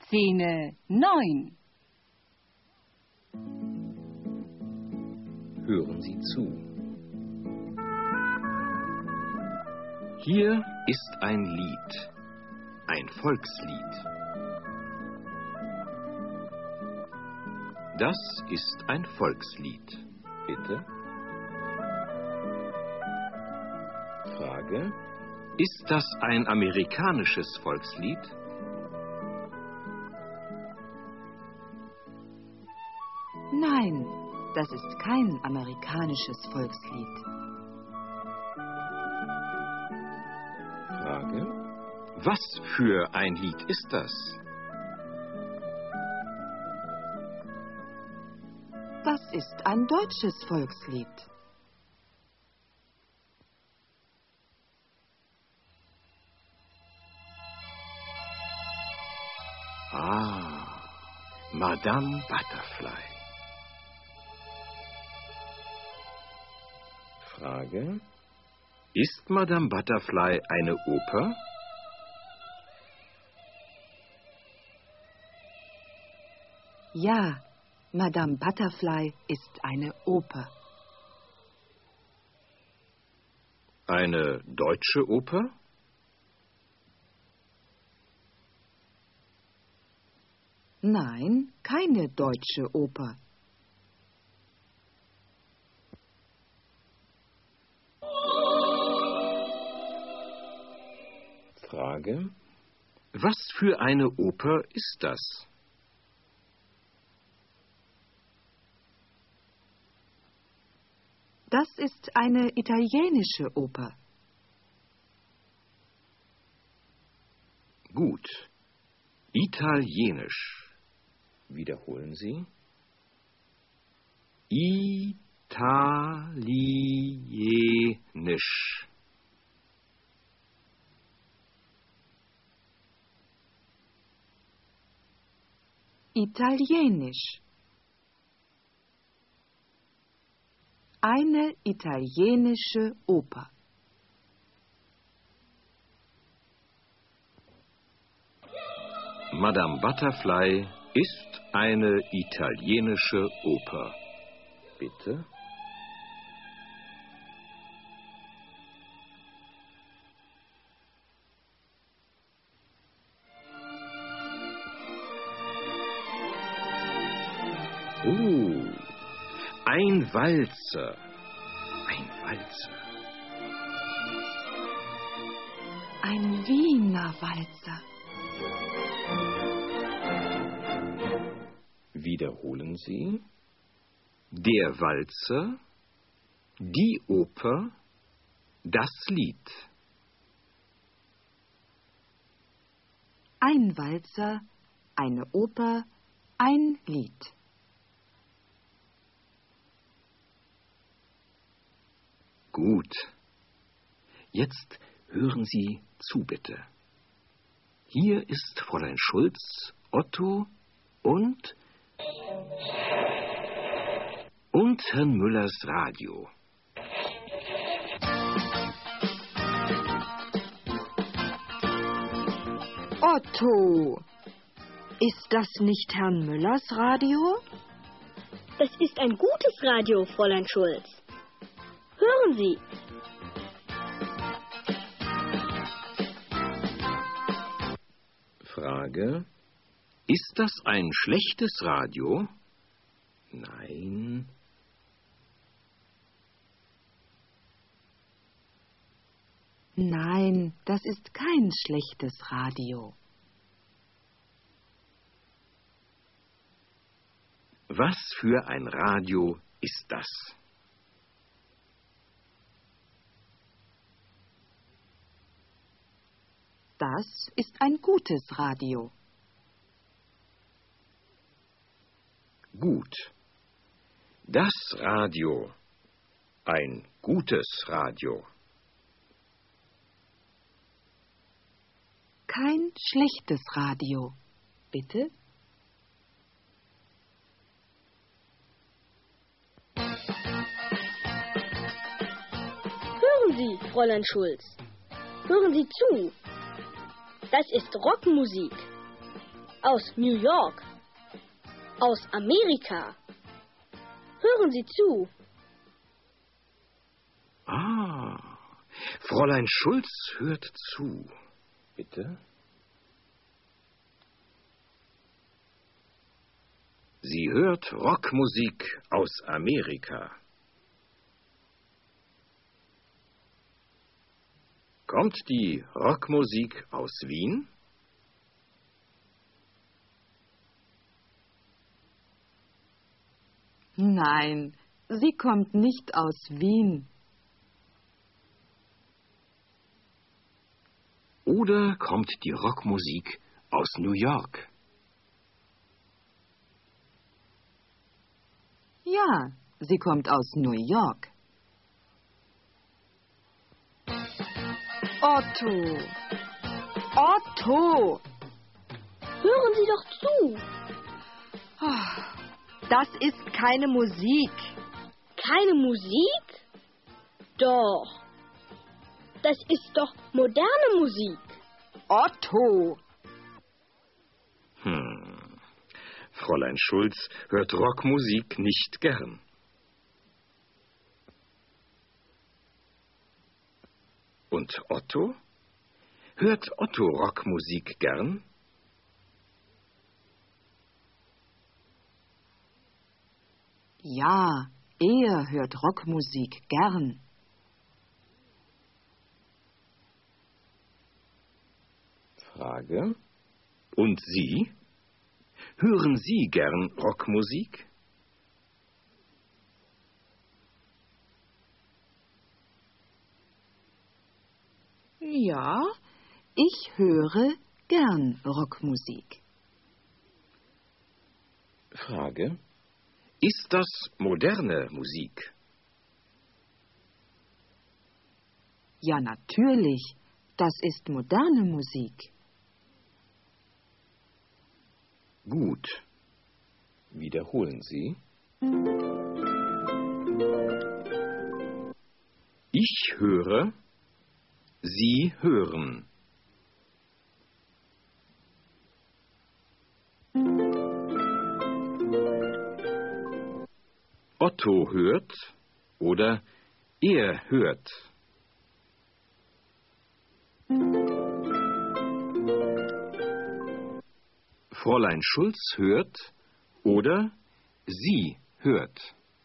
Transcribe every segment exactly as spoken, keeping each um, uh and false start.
Szene neun. Hören Sie zu. Hier ist ein Lied, ein Volkslied. Das ist ein Volkslied. Bitte? Frage: Ist das ein amerikanisches Volkslied? Nein, das ist kein amerikanisches Volkslied. Frage: Was für ein Lied ist das? Das ist ein deutsches Volkslied. Ah, Madame Butterfly. Frage: Ist Madame Butterfly eine Oper? Ja, Madame Butterfly ist eine Oper. Eine deutsche Oper? Nein, keine deutsche Oper. Frage: Was für eine Oper ist das? Das ist eine italienische Oper. Gut. Italienisch. Wiederholen Sie. Italienisch. Italienisch. Eine italienische Oper. Madame Butterfly ist eine italienische Oper. Bitte? Oh, ein Walzer. Ein Walzer. Ein Wiener Walzer. Wiederholen Sie. Der Walzer, die Oper, das Lied. Ein Walzer, eine Oper, ein Lied. Gut. Jetzt hören Sie zu, bitte. Hier ist Fräulein Schulz, Otto und... und Herrn Müllers Radio. Otto, ist das nicht Herrn Müllers Radio? Das ist ein gutes Radio, Fräulein Schulz. Hören Sie. Frage: Ist das ein schlechtes Radio? Nein. Nein, das ist kein schlechtes Radio. Was für ein Radio ist das? Das ist ein gutes Radio. Gut. Das Radio. Ein gutes Radio. Kein schlechtes Radio. Bitte? Hören Sie, Fräulein Schulz. Hören Sie zu. Das ist Rockmusik. Aus New York. Aus Amerika. Hören Sie zu. Ah, Fräulein Schulz hört zu. Bitte? Sie hört Rockmusik aus Amerika. Kommt die Rockmusik aus Wien? Nein, sie kommt nicht aus Wien. Oder kommt die Rockmusik aus New York? Ja, sie kommt aus New York. Otto! Otto! Hören Sie doch zu. Das ist keine Musik. Keine Musik? Doch. Das ist doch moderne Musik. Otto! Hm. Fräulein Schulz hört Rockmusik nicht gern. Und Otto? Hört Otto Rockmusik gern? Ja, er hört Rockmusik gern. Frage. Und Sie? Hören Sie gern Rockmusik? Ja, ich höre gern Rockmusik. Frage. Ist das moderne Musik? Ja, natürlich. Das ist moderne Musik. Gut. Wiederholen Sie. Ich höre, Sie hören. Otto hört oder er hört. Fräulein Schulz hört oder sie hört.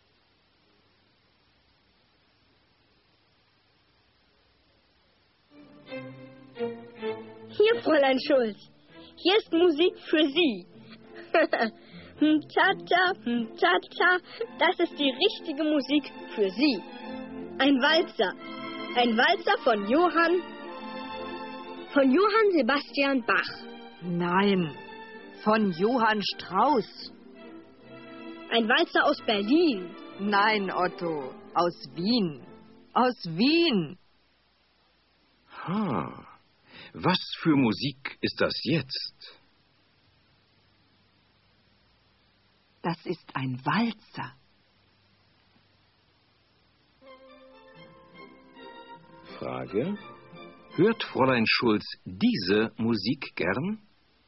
Hier, Fräulein Schulz. Hier ist Musik für Sie. Cha-cha, cha-cha, das ist die richtige Musik für Sie. Ein Walzer. Ein Walzer von Johann... von Johann Sebastian Bach. Nein, von Johann Strauss. Ein Walzer aus Berlin. Nein, Otto, aus Wien. Aus Wien. Ha, was für Musik ist das jetzt? Das ist ein Walzer. Frage. Hört Fräulein Schulz diese Musik gern?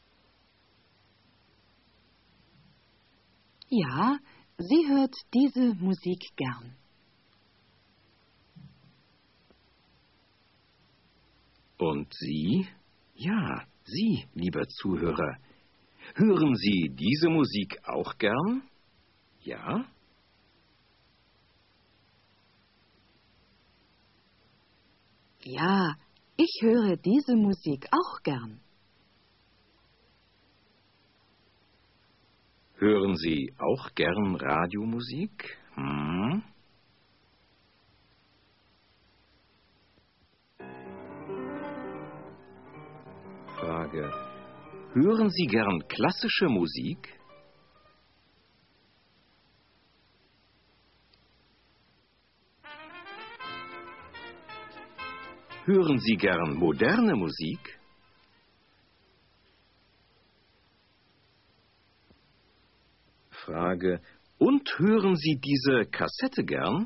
Ja, sie hört diese Musik gern. Und Sie? Ja, Sie, lieber Zuhörer. Hören Sie diese Musik auch gern? Ja? Ja, ich höre diese Musik auch gern. Hören Sie auch gern Radiomusik? Hm? Frage. Hören Sie gern klassische Musik? Hören Sie gern moderne Musik? Frage. Und hören Sie diese Kassette gern?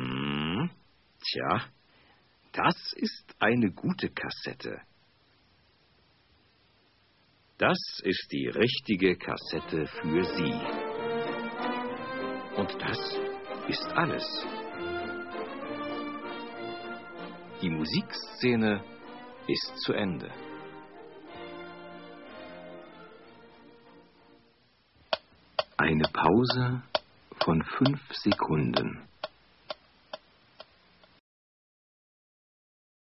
Hm, tja, das ist eine gute Kassette. Das ist die richtige Kassette für Sie. Und das ist alles. Die Musikszene ist zu Ende. Eine Pause von fünf Sekunden.